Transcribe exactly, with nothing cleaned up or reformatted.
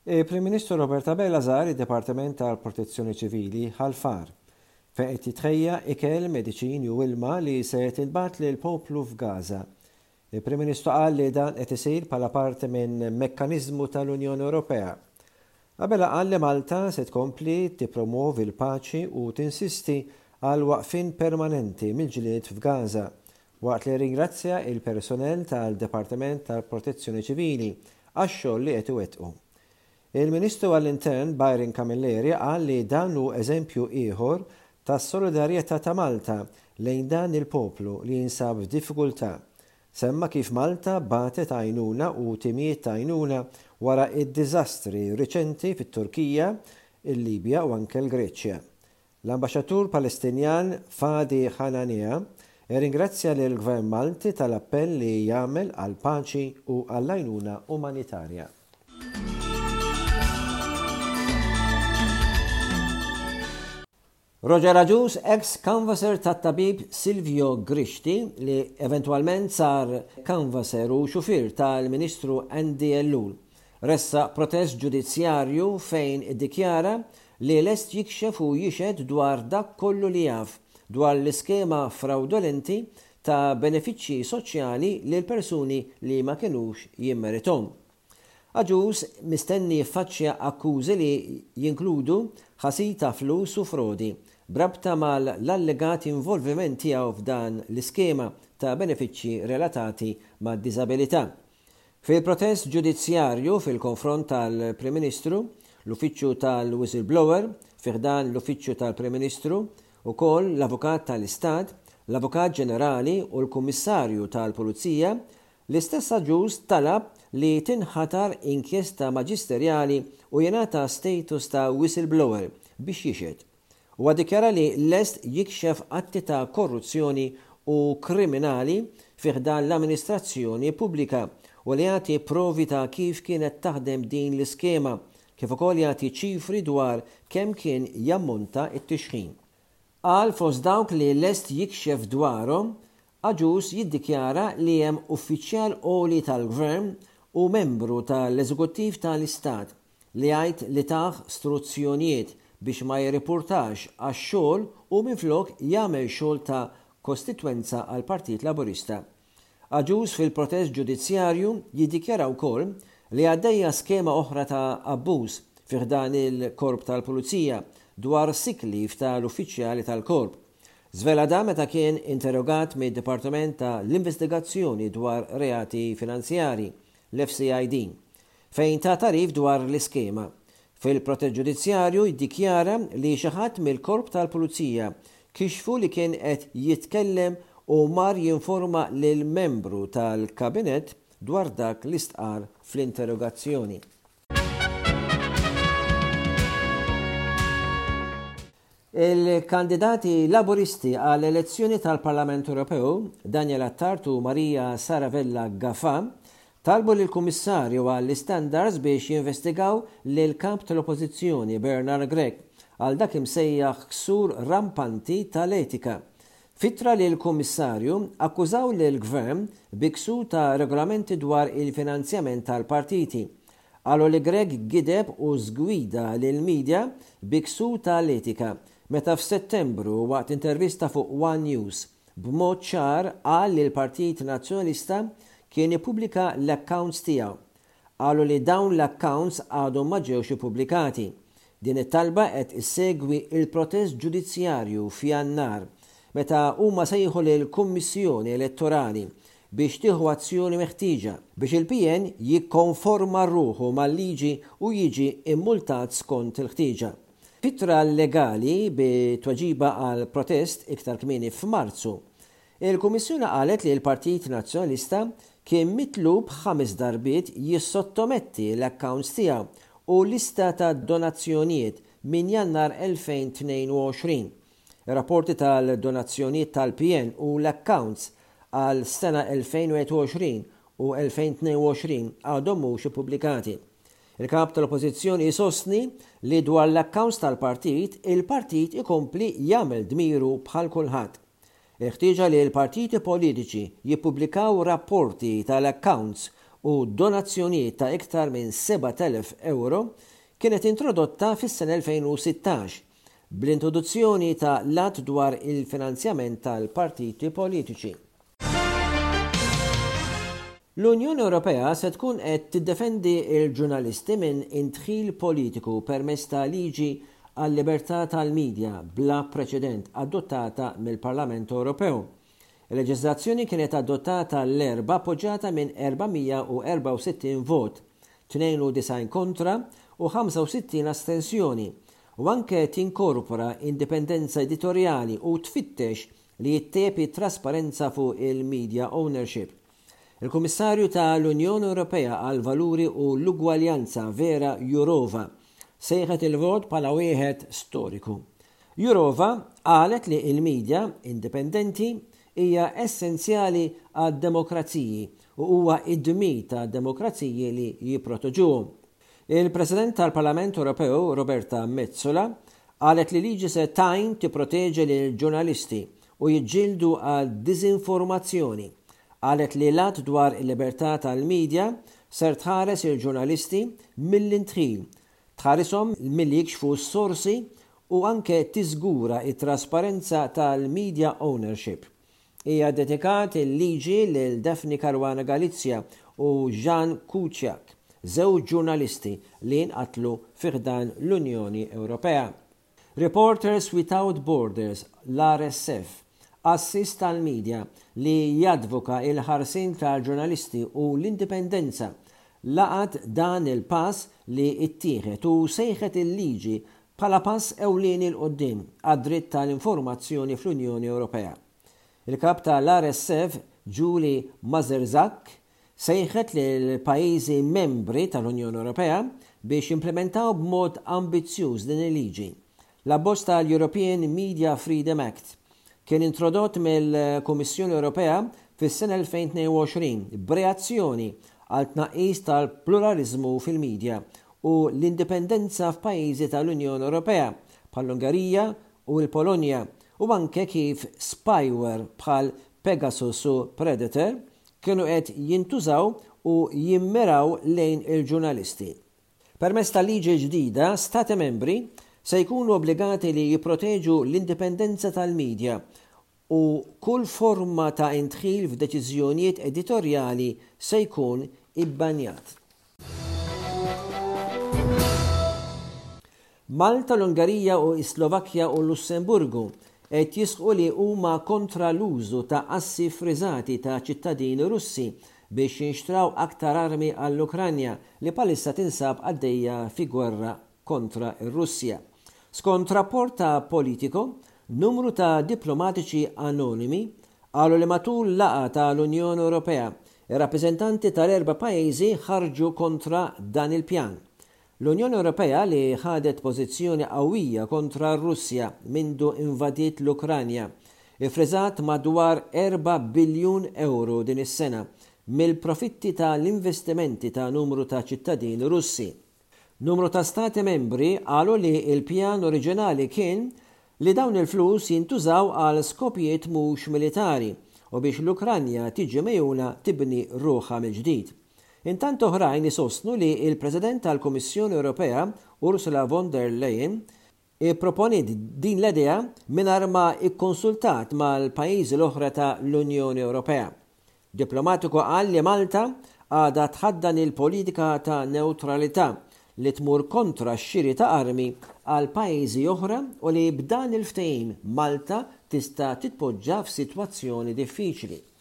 Il-Prim Ministru Robert Abela żar id-Dipartiment tal-Protezzjoni Ċivili ħal-Far fejn qed jitħejja ikel, mediċini u ilma li se tinbagħat lill-poplu f'Gaza. Il-Prim Ministru qal li dan qed isir bħala parti minn mekkaniżmu tal-Unjoni Ewropea. Abela qal li Malta se tkompli tippromovi l-paċi u tinsisti għal waqfin permanenti mill-ġlied f'Gaza waqt li ringrazzja il-personell tal-Dipartiment tal-Protezzjoni Ċivili għax-xogħol li qed iwettqu. Il-Ministru għall-Intern Byron Camilleri qal li dan hu eżempju ieħor tas-solidarjetà ta' Malta lejn dan il-poplu li jinsab f'diffikultà. Semma kif Malta bagħtet għajnuna u timijiet ta' għajnuna wara id-diżastri riċenti fit-Turkija, il-Libja u anke l-Greċja. L-Ambaxxatur Palestinjan Fadi Hanania ringrazzja lill Gvern Malti tal-appell li jagħmel għal paċi u għall-għajnuna umanitarja. Roger Agius, ex-canvasser tat-tabib Silvio Grixti, li eventualment sar canvasser u xufir tal-Ministru Andy Ellul, ressa protest ġudizzjarju fejn iddikjara li lest jikxef u jixed dwar dak kollu li jaf dwar l-iskema fraudolenti ta' benefiċċji soċjali lil persuni li ma kinux jimmeritom. Agius mistenni jiffaċċja akkużi li jinkludu ħasita flus u frodi brabta mal l-allegati involviment tiegħu f'dan l-iskema ta' benefiċċji relatati mad diżabilità. Fil-protest ġudizzjarju fil-konfront tal-Prim Ministru, l-Uffiċċju tal-Whistleblower, fiħdan l-Uffiċċju tal-Prim Ministru, ukoll l-Avukat tal-Istat, l-Avukat Ġenerali u l-Kummissarju tal-Pulizija, l-istess Agius talab li tinħatar inkjesta maġisterjali u jingħata status ta' whistleblower biex jixed. U dikjara li lest jikxef atti ta' korruzzjoni u kriminali fiħdan l-amministrazzjoni pubblika u li jagħti provi ta' kif kienet taħdem din l-iskema, kif ukoll jagħti ċifri dwar kemm kien jammonta t-tixħin. Qal fost dawk li lest jikxef dwarhom, Agius jiddikjara li hemm uffiċjal għoli tal-Gvern u membru tal-Eżekuttiv tal-Istat li jgħid li taħ struzzjonijiet biex ma jirripurtax għax-xogħol u minflok jagħmel xogħol ta' kostitwenza għal Partit Laburista. Agius fil-protest ġudizzjarju jiddikjara wkoll li għaddejja skema oħra ta' abbuż fiħdan il-Korp tal-Pulizija dwar sick leave tal-uffiċjali tal-Korp. Żvela da meta kien interrogat mid-Dipartiment ta' l-Investigazzjoni dwar reati finanzjari, l-F C I D, fejn ta' tarif dwar l-iskema. Fil-protest ġudizzjarju jiddikjara li xi ħadd mill-Korp tal-Pulizija kixfu li kien qed jitkellem u mar jinforma lil membru tal-Kabinet dwar dak li stqar fl-interrogazzjoni. Il-kandidati laburisti għall-elezzjoni tal-Parlament Ewropew, Daniel Attart u Marija Saravella Gaffà, talbu lill-Kummissarju għall-Standards biex jinvestigaw lil kap tal-Oppożizzjoni Bernard Gregg għal dak imsejjaħ ksur rampanti tal-etika. Fitra lill-Kummissarju akkużaw lill-Gvern bi ksur ta' regolamenti dwar il-finanzjament tal-partiti. Qalu li Gregg gideb u żgwida lill-medja bi ksur tal-etika meta f'Settembru waqt intervista fuq One News b'mod ċar qal li l-Partit Nazzjonalista kien ippubblika l-accounts tiegħu. Qalu li dawn l-accounts għadhom ma ġewx ippubblikati. Din it-talba qed issegwi il-protest ġudizzjarju f'Jannar meta huma sejħu lill-Kummissjoni Elettorali biex tieħu azzjoni meħtieġa biex il-P N jikkonforma ruħu mal-liġi u jiġi immultat skont il-ħtieġa. Fitra legali bi tweġiba għal protest iktar kmieni f'Marzu, il-Kummissjoni qalet li l-Partit Nazzjonalista kien mitlub ħames darbiet jissottometti l-accounts tiegħu u lista ta' donazzjonijiet minn Jannar elfejn u tnejn u għoxrin. Rapporti tal-donazzjonijiet tal-P N u l-accounts għal sena elfejn u wieħed u għoxrin u elfejn u tnejn u għoxrin għadhom mhux ippubblikati. Il-kap tal-Oppożizzjoni jsostni li dwar l-accounts tal-partit, il-partit ikompli jagħmel dmiru bħal kulħadd. Il-ħtieġa li l-partiti politiċi jippubblikaw rapporti tal-accounts u donazzjonijiet ta' iktar minn seba' elef euro kienet introdotta fis-sena elfejn u sittax bl-introduzzjoni ta' lat dwar il-finanzjament tal-partiti politiċi. L-Unjoni Ewropea se tkun qed tiddefendi l-ġurnalisti minn intħil politiku permezz ta' liġi għal-libertà tal-medja bla preċedent adottata mill-Parlament Ewropew. Il-leġiżlazzjoni kienet adottata l-erba appoġġjata minn erbamija u erba' u sittin vot, tnejn u design kontra u ħamsa u sittin astensjoni, u anke tinkorpora indipendenza editorjali u tfittex li jittiepi trasparenza fuq il-media ownership. Il-Kummissarju tal-Unjoni Ewropea għal valuri u l-ugwaljanza Vera Jourova sejħet il-vot bħala wieħed storiku. Jourova qalet li il-medja indipendenti hija essenzjali għad-demokraziji u huwa id-dmir ta' demokraziji li jipproteġuhom. Il-President tal-Parlament Ewropew Roberta Metsola qalet li liġi se tajn tipproteġi lil ġurnalisti u jiġġieldu għal diżinformazzjoni. Qalet li lat dwar il-libertà tal-medja ser tħares il-ġurnalisti mill-intħil, tħarisom milli jikxfu s-sorsi u anke tiżgura it-trasparenza tal-media ownership. Hija dedikat il-liġi lil Daphne Caruana Galizia u Jan Kuciak, żewġ ġurnalisti li nqatlu fiħdan l-Unjoni Ewropea. Reporters Without Borders, l-R S F, assist tal-medja li jadvoka il-ħarsin tal-ġurnalisti u l-indipendenza laqat dan il-pass li ittieħed u sejħet il-liġi bħala pass ewlieni l-qoddim għad-dritt tal-informazzjoni fl-Unjoni Ewropea. Il-kap tal-R S F, Julie Mazerzak, sejħet lill pajjiżi membri tal-Unjoni Ewropea biex implementaw b'mod ambizzjuż din il-liġi. L-abbozz tal-European Media Freedom Act kien introdott mill-Kummissjoni Ewropea fis-sena elfejn u tnejn u għoxrin b'reazzjoni għal tnaqqis tal-pluralizmu fil-medja u l-indipendenza f'pajjiżi tal-Unjoni Ewropea bħall-Ungarija u l-Polonja u anke kif spyware bħal Pegasus u Predator kienu qed jintużaw u jimmiraw lejn il-ġurnalisti. Permezz tal-liġi ġdida, stati membri se jkunu obbligati li jipproteġu l-indipendenza tal-medja u kull forma ta' intħil f'deċiżjonijiet editorjali se jkun ibbanjat. Malta, l-Ungarija u Slovakkja u Lussemburgu qed jisqu li huma kontra l-użu ta' assi friżati ta' ċittadini Russi biex jinxtraw aktar armi għall-Ukranja li palissa tinsab għaddejja fi gwerra kontra r-Russja. Skont rapport ta' Politico, numru ta' diplomatiċi anonimi qalu li matul laqa tal-Unjoni Ewropea ir-rappreżentanti tal-erba' pajjiżi ħarġu kontra dan il-pjan. L-Unjoni Ewropea li ħadet pożizzjoni qawwija kontra r-Russja mindu invadiet l-Ukranja ifriżat madwar erba' biljun euro din is-sena mill-profitti tal-investimenti ta' numru ta' ċittadini Russi. Numru ta' stati membri qalu li il-pjan oriġinali kien li dawn il-flus jintużaw għal skopijiet mhux militari u biex l-Ukranja tiġi mejjuna tibni ruħha mill-ġdid. Intant oħrajn isostnu li il-President tal-Kummissjoni Ewropea Ursula von der Leyen ipproponi din l-idea mingħajr ma ikkonsultat mal-pajjiżi l-oħra ta' l-Unjoni Ewropea. Diplomatiku qal li Malta għadha tħaddan il-politika ta' neutralità li tmur kontra x-xiri ta' armi għal pajjiżi oħra u li b'dan il-ftehim Malta tista' titpoġġa f'sitwazzjoni diffiċli.